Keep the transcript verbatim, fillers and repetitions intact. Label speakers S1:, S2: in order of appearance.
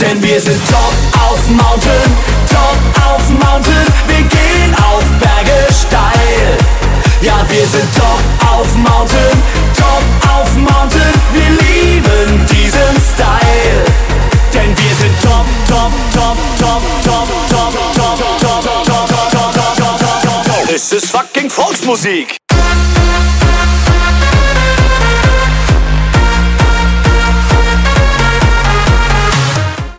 S1: Denn wir sind top auf Mountain, top auf Mountain. Wir gehen auf Berge steil. Ja, wir sind top auf Mountain, top auf Mountain. Wir lieben diesen Style. Denn wir sind top, top, top, top, top, top, top, top, top, top, top, top, top, top, top. Es ist fucking Volksmusik.